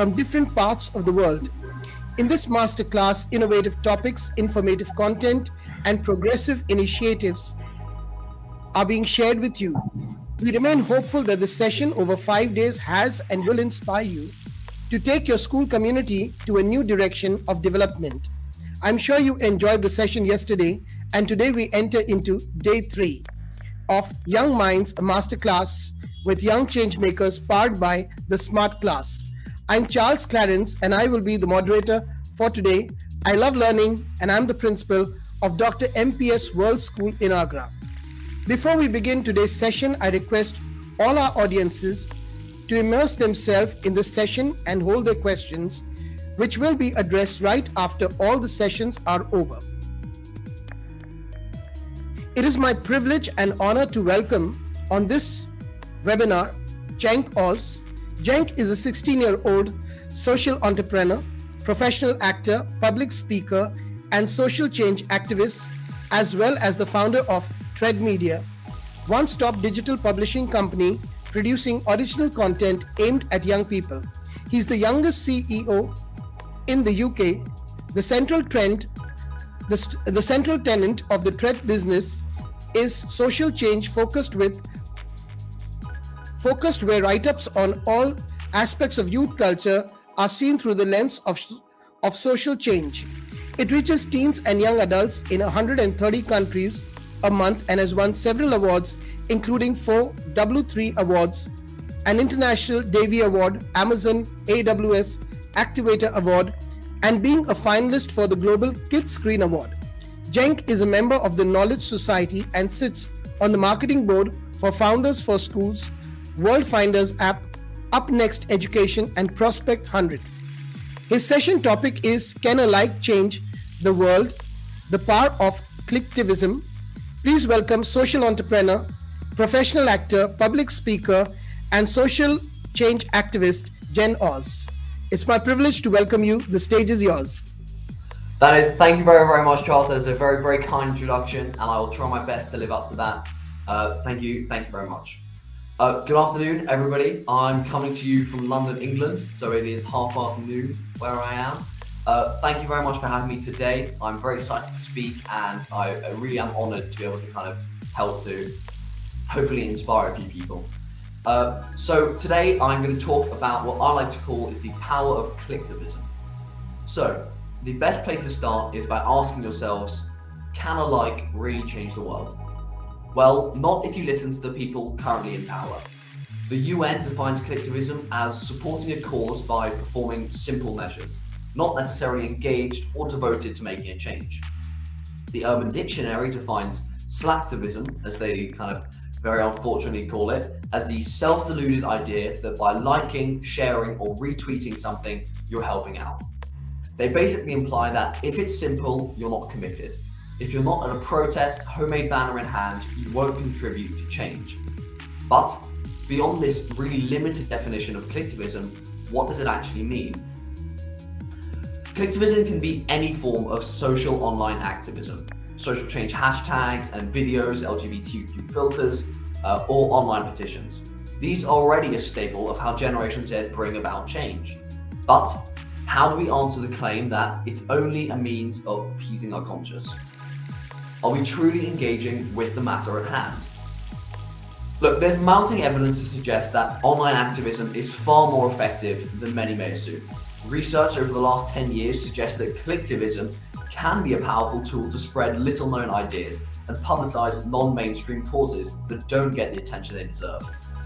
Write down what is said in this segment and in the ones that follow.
from different parts of the world. In this masterclass, innovative topics, informative content, and progressive initiatives are being shared with you. We remain hopeful that this session over 5 days has and will inspire you to take your school community to a new direction of development. I'm sure you enjoyed the session yesterday, and today we enter into day 3 of Young Minds, a masterclass with young changemakers powered by the Smart Class. I'm Charles Clarence, and I will be the moderator for today. I love learning, and I'm the principal of Dr. MPS World School in Agra. Before we begin today's session, I request all our audiences to immerse themselves in the session and hold their questions, which will be addressed right after all the sessions are over. It is my privilege and honor to welcome on this webinar Cenk Oz. Cenk is a 16-year-old social entrepreneur, professional actor, public speaker, and social change activist, as well as the founder of Thread Media, one-stop digital publishing company producing original content aimed at young people. He's the youngest CEO in the UK. The central tenet of the Thread business is social change focused where write-ups on all aspects of youth culture are seen through the lens of social change. It reaches teens and young adults in 130 countries a month and has won several awards, including 4 W3 awards, an International Davy Award, Amazon AWS Activator Award, and being a finalist for the Global Kids Screen Award. Cenk is a member of the Knowledge Society and sits on the marketing board for Founders for Schools, World Finders app, Up Next Education, and Prospect 100. His session topic is Can a Like Change the World? The Power of Clicktivism. Please welcome social entrepreneur, professional actor, public speaker, and social change activist, Cenk Oz. It's my privilege to welcome you. The stage is yours. Thank you very, very much, Charles. That is a very, very kind introduction, and I will try my best to live up to that. Thank you very much. Good afternoon, everybody. I'm coming to you from London, England, so it is noon where I am. Thank you very much for having me today. I'm very excited to speak, and I really am honored to be able to kind of help to hopefully inspire a few people. So today I'm going to talk about what I like to call is the power of clicktivism. So the best place to start is by asking yourselves, can a like really change the world? Well, not if you listen to the people currently in power. The UN defines clicktivism as supporting a cause by performing simple measures, not necessarily engaged or devoted to making a change. The Urban Dictionary defines slacktivism, as they kind of very unfortunately call it, as the self-deluded idea that by liking, sharing, or retweeting something, you're helping out. They basically imply that if it's simple, you're not committed. If you're not at a protest, homemade banner in hand, you won't contribute to change. But beyond this really limited definition of clicktivism, what does it actually mean? Clicktivism can be any form of social online activism, social change hashtags and videos, LGBTQ filters, or online petitions. These are already a staple of how Generation Z bring about change. But how do we answer the claim that it's only a means of appeasing our conscience? Are we truly engaging with the matter at hand? Look, there's mounting evidence to suggest that online activism is far more effective than many may assume. Research over the last 10 years suggests that clicktivism can be a powerful tool to spread little-known ideas and publicize non-mainstream causes that don't get the attention they deserve.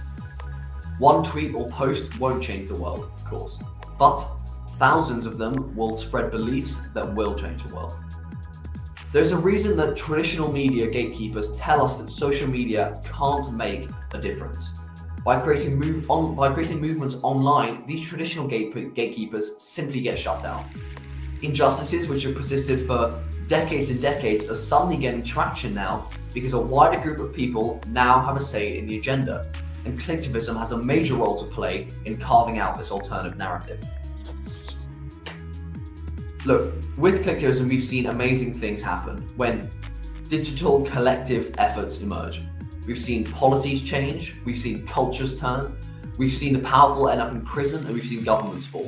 One tweet or post won't change the world, of course, but thousands of them will spread beliefs that will change the world. There's a reason that traditional media gatekeepers tell us that social media can't make a difference. By creating movements online, these traditional gatekeepers simply get shut out. Injustices which have persisted for decades and decades are suddenly getting traction now because a wider group of people now have a say in the agenda, and clicktivism has a major role to play in carving out this alternative narrative. Look, with clicktivism, we've seen amazing things happen when digital collective efforts emerge. We've seen policies change, we've seen cultures turn, We've seen the powerful end up in prison, and we've seen governments fall.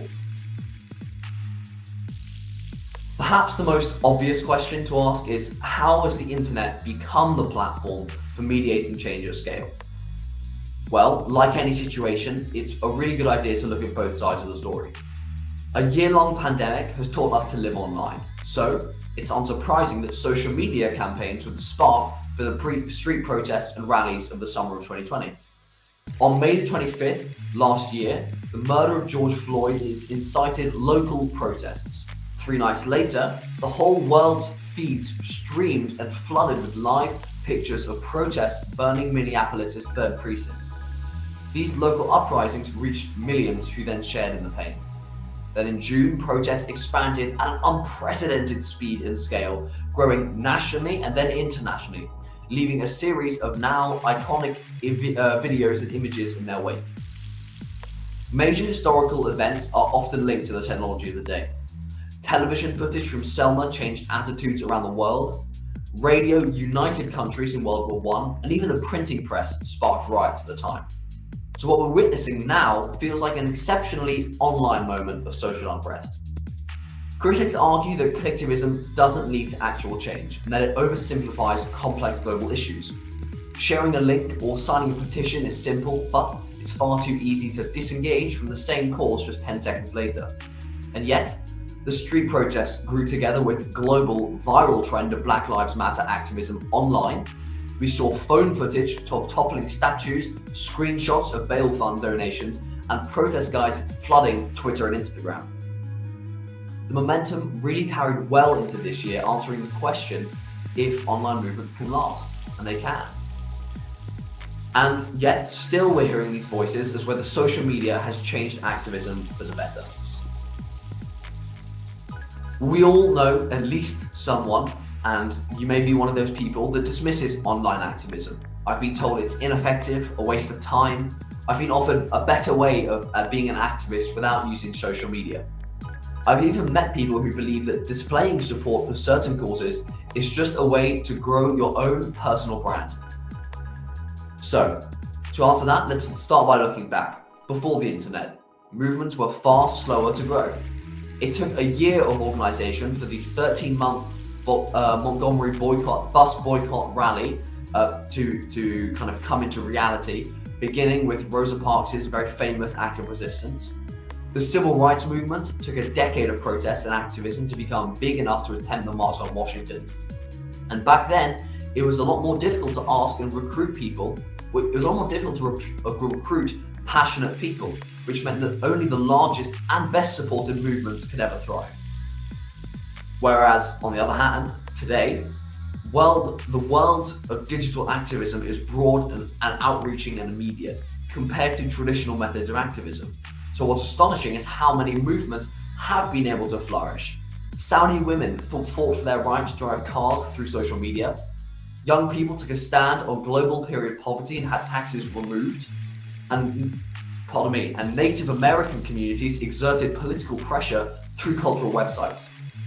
Perhaps the most obvious question to ask is, how has the internet become the platform for mediating change at scale? Well, like any situation, it's a really good idea to look at both sides of the story. A year-long pandemic has taught us to live online, so it's unsurprising that social media campaigns were the spark for the street protests and rallies of the summer of 2020. On May the 25th last year, the murder of George Floyd incited local protests. 3 nights later, the whole world's feeds streamed and flooded with live pictures of protests burning Minneapolis' 3rd precinct. These local uprisings reached millions who then shared in the pain. Then in June, protests expanded at an unprecedented speed and scale, growing nationally and then internationally, leaving a series of now iconic videos and images in their wake. Major historical events are often linked to the technology of the day. Television footage from Selma changed attitudes around the world. Radio united countries in World War I, and even the printing press sparked riots at the time. So what we're witnessing now feels like an exceptionally online moment of social unrest. Critics argue that collectivism doesn't lead to actual change, and that it oversimplifies complex global issues. Sharing a link or signing a petition is simple, but it's far too easy to disengage from the same cause just 10 seconds later. And yet, the street protests grew together with global viral trend of Black Lives Matter activism online. We saw phone footage of toppling statues, screenshots of bail fund donations, and protest guides flooding Twitter and Instagram. The momentum really carried well into this year, answering the question if online movements can last, and they can. And yet, still we're hearing these voices as whether social media has changed activism for the better. We all know at least someone, and you may be one of those people, that dismisses online activism. I've been told it's ineffective, a waste of time. I've been offered a better way of being an activist without using social media. I've even met people who believe that displaying support for certain causes is just a way to grow your own personal brand. So, to answer that, let's start by looking back. Before the internet, movements were far slower to grow. It took a year of organization for the 13-month Montgomery bus boycott rally to kind of come into reality, beginning with Rosa Parks' very famous act of resistance. The civil rights movement took a decade of protests and activism to become big enough to attempt the March on Washington. And back then, it was a lot more difficult to ask and recruit people. It was a lot more difficult to recruit passionate people, which meant that only the largest and best supported movements could ever thrive. Whereas, on the other hand, today, the world of digital activism is broad and outreaching and immediate compared to traditional methods of activism. So what's astonishing is how many movements have been able to flourish. Saudi women fought for their right to drive cars through social media. Young people took a stand on global period poverty and had taxes removed. And Native American communities exerted political pressure through cultural websites.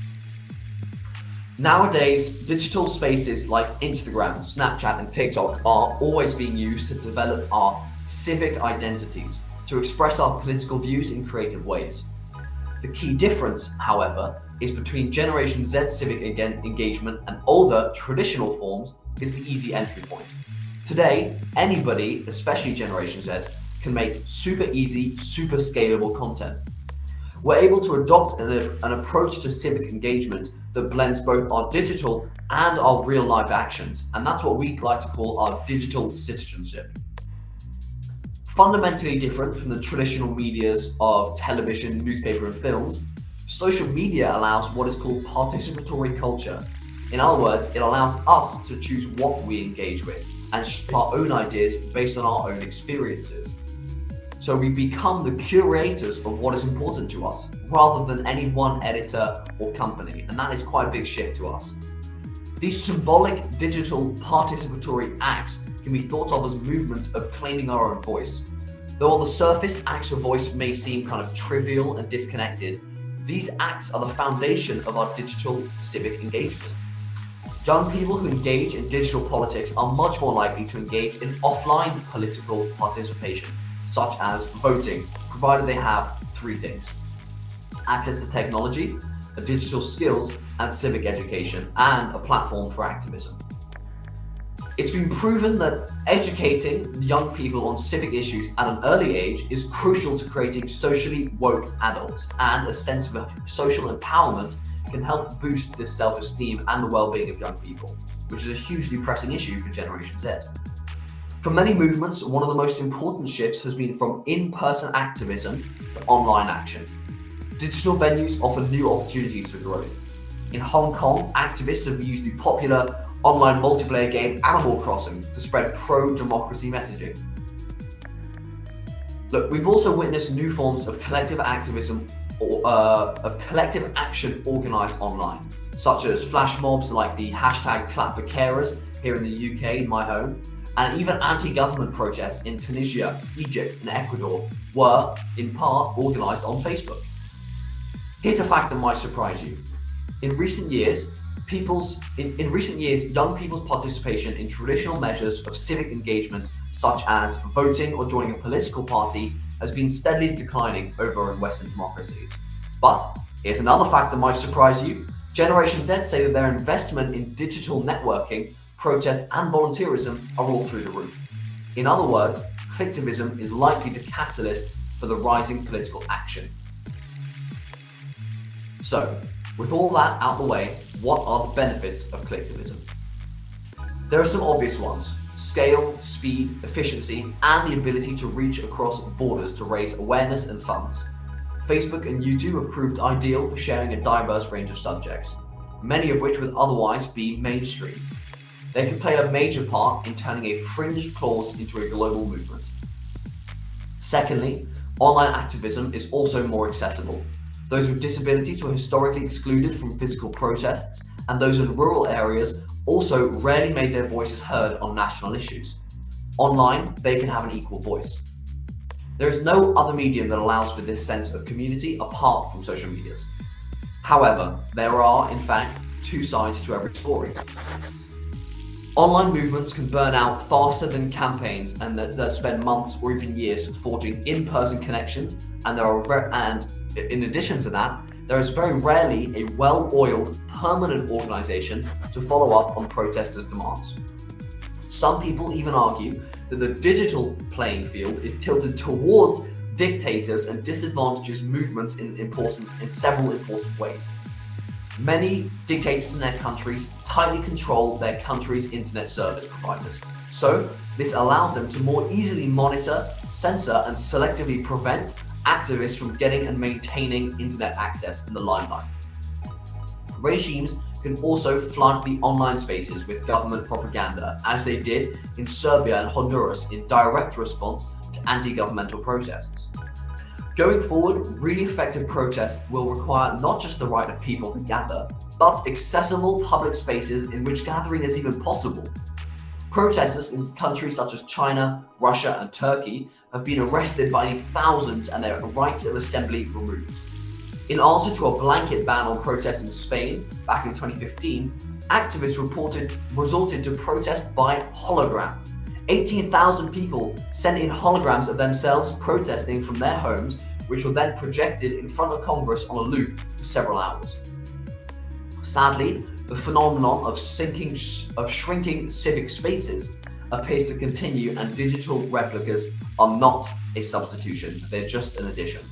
Nowadays, digital spaces like Instagram, Snapchat, and TikTok are always being used to develop our civic identities, to express our political views in creative ways. The key difference, however, is between Generation Z civic engagement and older traditional forms is the easy entry point. Today, anybody, especially Generation Z, can make super easy, super scalable content. We're able to adopt an approach to civic engagement that blends both our digital and our real life actions, and that's what we like to call our digital citizenship. Fundamentally different from the traditional medias of television, newspaper, and films, social media allows what is called participatory culture. In other words, it allows us to choose what we engage with and shape our own ideas based on our own experiences. So we become the curators of what is important to us, rather than any one editor or company, and that is quite a big shift to us. These symbolic digital participatory acts can be thought of as movements of claiming our own voice. Though on the surface, acts of voice may seem kind of trivial and disconnected, these acts are the foundation of our digital civic engagement. Young people who engage in digital politics are much more likely to engage in offline political participation, such as voting, provided they have three things: access to technology, digital skills, and civic education, and a platform for activism. It's been proven that educating young people on civic issues at an early age is crucial to creating socially woke adults, and a sense of social empowerment can help boost the self-esteem and the well-being of young people, which is a hugely pressing issue for Generation Z. For many movements, one of the most important shifts has been from in-person activism to online action. Digital venues offer new opportunities for growth. In Hong Kong, activists have used the popular online multiplayer game Animal Crossing to spread pro-democracy messaging. Look, we've also witnessed new forms of collective activism or of collective action organized online, such as flash mobs like the hashtag Clap for Carers here in the UK, in my home, and even anti-government protests in Tunisia, Egypt, and Ecuador were, in part, organized on Facebook. Here's a fact that might surprise you. In recent years, young people's participation in traditional measures of civic engagement, such as voting or joining a political party, has been steadily declining over in Western democracies. But here's another fact that might surprise you. Generation Z say that their investment in digital networking, protest, and volunteerism are all through the roof. In other words, collectivism is likely the catalyst for the rising political action. So, with all that out the way, what are the benefits of collectivism? There are some obvious ones: scale, speed, efficiency, and the ability to reach across borders to raise awareness and funds. Facebook and YouTube have proved ideal for sharing a diverse range of subjects, many of which would otherwise be mainstream. They can play a major part in turning a fringe cause into a global movement. Secondly, online activism is also more accessible. Those with disabilities were historically excluded from physical protests, and those in rural areas also rarely made their voices heard on national issues. Online, they can have an equal voice. There is no other medium that allows for this sense of community apart from social medias. However, there are, in fact, two sides to every story. Online movements can burn out faster than campaigns and that spend months or even years forging in-person connections, and in addition to that, there is very rarely a well-oiled, permanent organization to follow up on protesters' demands. Some people even argue that the digital playing field is tilted towards dictators and disadvantages movements in several important ways. Many dictators in their countries tightly control their country's internet service providers. So this allows them to more easily monitor, censor, and selectively prevent activists from getting and maintaining internet access in the limelight. Regimes can also flood the online spaces with government propaganda, as they did in Serbia and Honduras in direct response to anti-governmental protests. Going forward, really effective protests will require not just the right of people to gather, but accessible public spaces in which gathering is even possible. Protesters in countries such as China, Russia, and Turkey have been arrested by thousands and their rights of assembly removed. In answer to a blanket ban on protests in Spain back in 2015, activists resorted to protest by hologram. 18,000 people sent in holograms of themselves protesting from their homes, which were then projected in front of Congress on a loop for several hours. Sadly, the phenomenon of shrinking civic spaces appears to continue, and digital replicas are not a substitution, they're just an addition.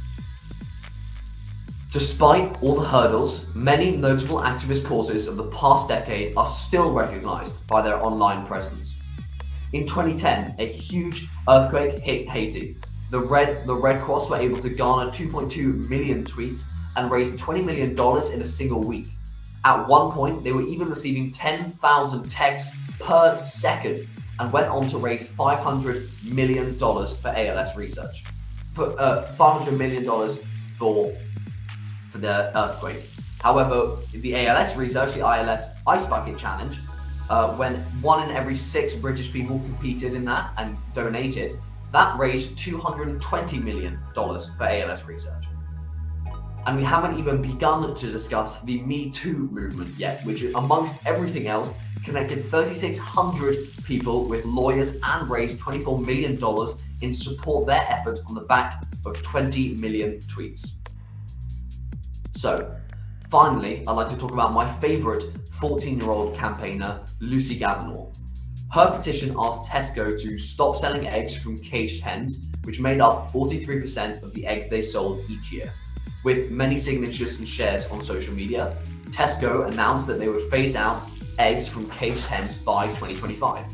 Despite all the hurdles, many notable activist causes of the past decade are still recognized by their online presence. In 2010, a huge earthquake hit Haiti. The Red Cross were able to garner 2.2 million tweets and raise $20 million in a single week. At one point, they were even receiving 10,000 texts per second and went on to raise $500 million for ALS research. $500 million for the earthquake. However, the ALS research, the ILS Ice Bucket Challenge, when 1 in every 6 British people competed in that and donated, that raised $220 million for ALS research. And we haven't even begun to discuss the Me Too movement yet, which, amongst everything else, connected 3,600 people with lawyers and raised $24 million in support their efforts on the back of 20 million tweets. So, finally, I'd like to talk about my favourite 14-year-old campaigner, Lucy Gavenor. Her petition asked Tesco to stop selling eggs from caged hens, which made up 43% of the eggs they sold each year. With many signatures and shares on social media, Tesco announced that they would phase out eggs from caged hens by 2025.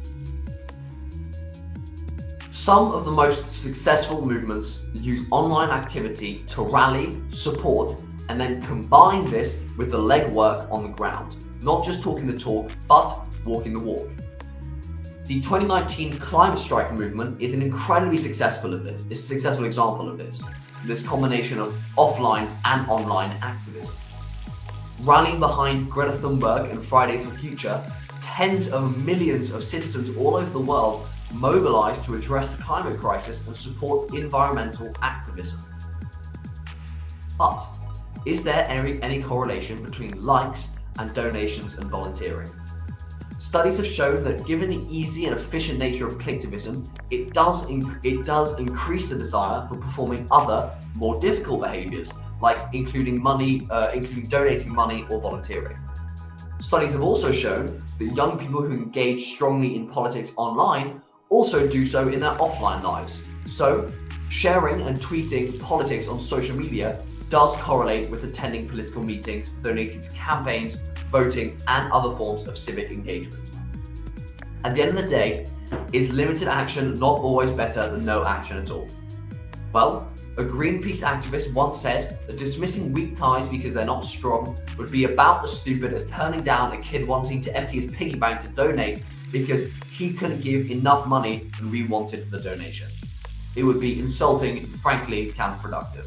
Some of the most successful movements use online activity to rally, support, and then combine this with the legwork on the ground. Not just talking the talk, but walking the walk. The 2019 climate strike movement is an incredibly successful example of this combination of offline and online activism. Rallying behind Greta Thunberg and Fridays for Future, tens of millions of citizens all over the world mobilized to address the climate crisis and support environmental activism. But is there any correlation between likes and donations and volunteering? Studies have shown that given the easy and efficient nature of clicktivism, it does increase the desire for performing other, more difficult behaviors, like including donating money or volunteering. Studies have also shown that young people who engage strongly in politics online also do so in their offline lives. So, sharing and tweeting politics on social media does correlate with attending political meetings, donating to campaigns, voting, and other forms of civic engagement. At the end of the day, is limited action not always better than no action at all? Well, a Greenpeace activist once said that dismissing weak ties because they're not strong would be about as stupid as turning down a kid wanting to empty his piggy bank to donate because he couldn't give enough money than we wanted for the donation. It would be insulting and frankly counterproductive.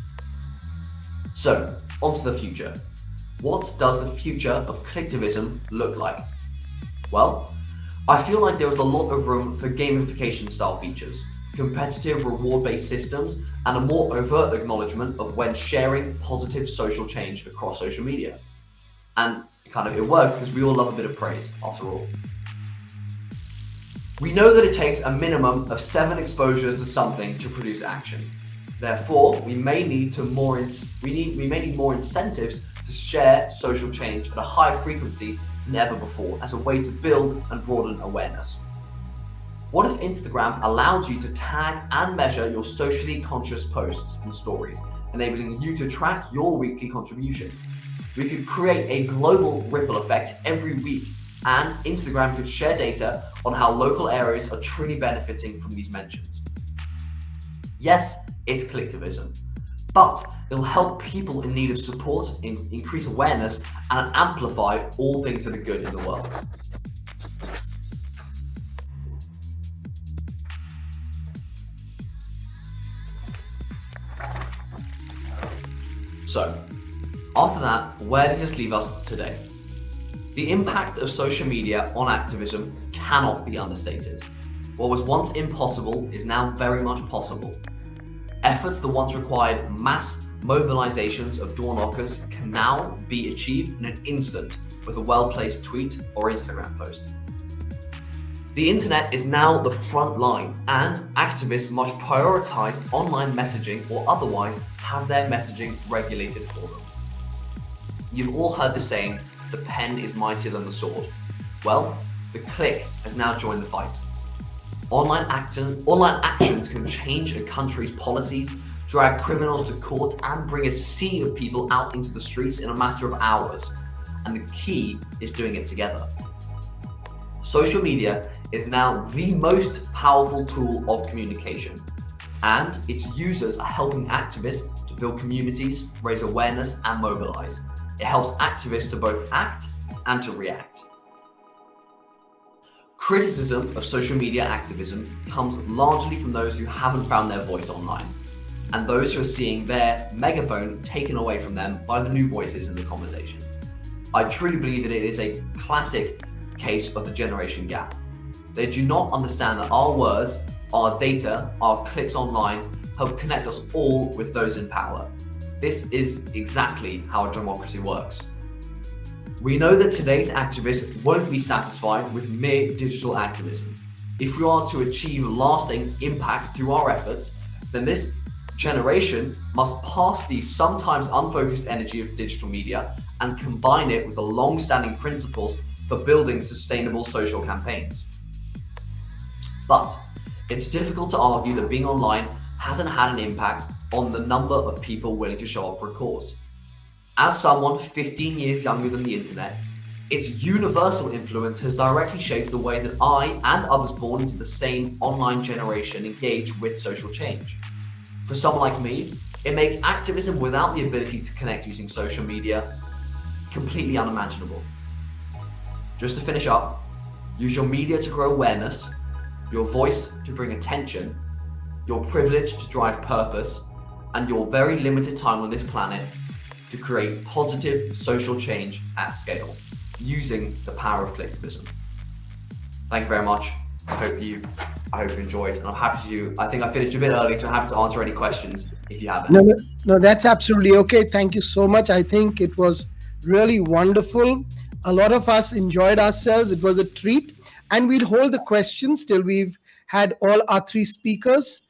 So, on to the future. What does the future of clicktivism look like? Well, I feel like there was a lot of room for gamification style features, competitive reward-based systems, and a more overt acknowledgement of when sharing positive social change across social media. And it works because we all love a bit of praise, after all. We know that it takes a minimum of 7 exposures to something to produce action. Therefore, we may need more incentives to share social change at a higher frequency than ever before as a way to build and broaden awareness. What if Instagram allowed you to tag and measure your socially conscious posts and stories, enabling you to track your weekly contribution? We could create a global ripple effect every week, and Instagram could share data on how local areas are truly benefiting from these mentions. Yes, it's clicktivism, but it'll help people in need of support, increase awareness, and amplify all things that are good in the world. So, after that, where does this leave us today? The impact of social media on activism cannot be understated. What was once impossible is now very much possible. Efforts that once required mass mobilizations of door knockers can now be achieved in an instant with a well-placed tweet or Instagram post. The internet is now the front line, and activists must prioritize online messaging or otherwise have their messaging regulated for them. You've all heard the saying, the pen is mightier than the sword. Well, the click has now joined the fight. Online actions can change a country's policies, drag criminals to court, and bring a sea of people out into the streets in a matter of hours. And the key is doing it together. Social media is now the most powerful tool of communication, and its users are helping activists to build communities, raise awareness, and mobilize. It helps activists to both act and to react. Criticism of social media activism comes largely from those who haven't found their voice online, and those who are seeing their megaphone taken away from them by the new voices in the conversation. I truly believe that it is a classic case of the generation gap. They do not understand that our words, our data, our clicks online help connect us all with those in power. This is exactly how a democracy works. We know that today's activists won't be satisfied with mere digital activism. If we are to achieve lasting impact through our efforts, then this generation must pass the sometimes unfocused energy of digital media and combine it with the long-standing principles for building sustainable social campaigns. But it's difficult to argue that being online hasn't had an impact on the number of people willing to show up for a cause. As someone 15 years younger than the internet, its universal influence has directly shaped the way that I and others born into the same online generation engage with social change. For someone like me, it makes activism without the ability to connect using social media completely unimaginable. Just to finish up, use your media to grow awareness, your voice to bring attention, your privilege to drive purpose, and your very limited time on this planet to create positive social change at scale, using the power of collectivism. Thank you very much. I hope you enjoyed, and I'm happy to. I think I finished a bit early, so I'm happy to answer any questions if you have any. No, that's absolutely okay. Thank you so much. I think it was really wonderful. A lot of us enjoyed ourselves. It was a treat, and we'll hold the questions till we've had all our three speakers